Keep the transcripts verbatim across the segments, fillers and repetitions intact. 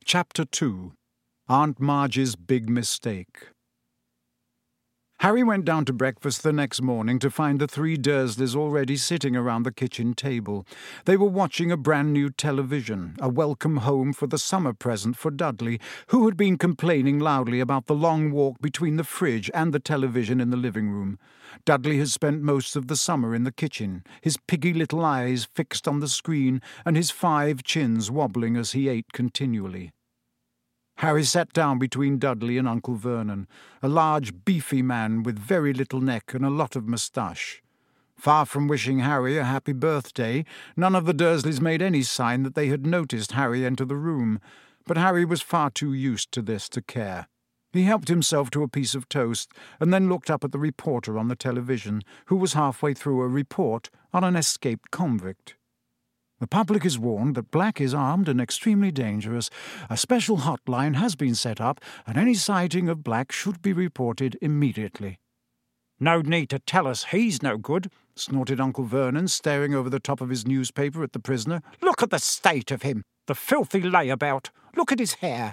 Chapter two. Aunt Marge's Big Mistake. Harry went down to breakfast the next morning to find the three Dursleys already sitting around the kitchen table. They were watching a brand-new television, a welcome home for the summer present for Dudley, who had been complaining loudly about the long walk between the fridge and the television in the living room. Dudley had spent most of the summer in the kitchen, his piggy little eyes fixed on the screen and his five chins wobbling as he ate continually. Harry sat down between Dudley and Uncle Vernon, a large, beefy man with very little neck and a lot of moustache. Far from wishing Harry a happy birthday, none of the Dursleys made any sign that they had noticed Harry enter the room, but Harry was far too used to this to care. He helped himself to a piece of toast and then looked up at the reporter on the television, who was halfway through a report on an escaped convict. The public is warned that Black is armed and extremely dangerous. A special hotline has been set up, and any sighting of Black should be reported immediately. "No need to tell us he's no good," snorted Uncle Vernon, staring over the top of his newspaper at the prisoner. "Look at the state of him! The filthy layabout! Look at his hair!"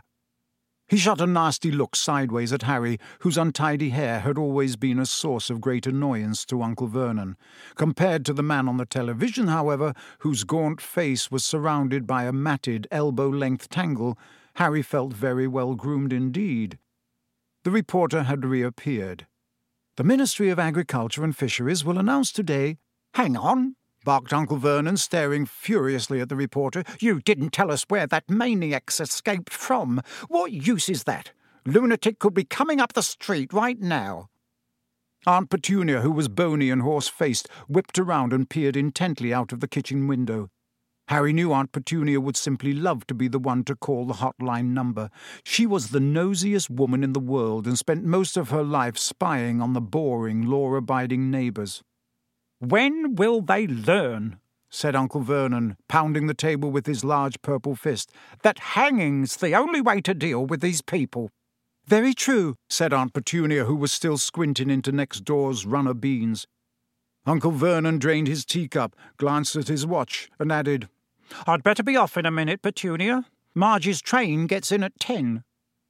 He shot a nasty look sideways at Harry, whose untidy hair had always been a source of great annoyance to Uncle Vernon. Compared to the man on the television, however, whose gaunt face was surrounded by a matted, elbow-length tangle, Harry felt very well groomed indeed. The reporter had reappeared. "The Ministry of Agriculture and Fisheries will announce today—" "Hang on!" barked Uncle Vernon, staring furiously at the reporter. "You didn't tell us where that maniac's escaped from. What use is that? Lunatic could be coming up the street right now." Aunt Petunia, who was bony and horse-faced, whipped around and peered intently out of the kitchen window. Harry knew Aunt Petunia would simply love to be the one to call the hotline number. She was the nosiest woman in the world and spent most of her life spying on the boring, law-abiding neighbours. "When will they learn," said Uncle Vernon, pounding the table with his large purple fist, "that hanging's the only way to deal with these people?" "Very true," said Aunt Petunia, who was still squinting into next door's runner beans. Uncle Vernon drained his teacup, glanced at his watch, and added, "I'd better be off in a minute, Petunia. Marge's train gets in at ten."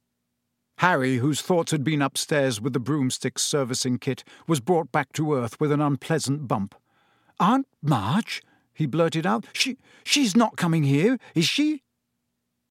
Harry, whose thoughts had been upstairs with the broomstick servicing kit, was brought back to earth with an unpleasant bump. "Aunt Marge?" he blurted out. She, she's not coming here, is she?"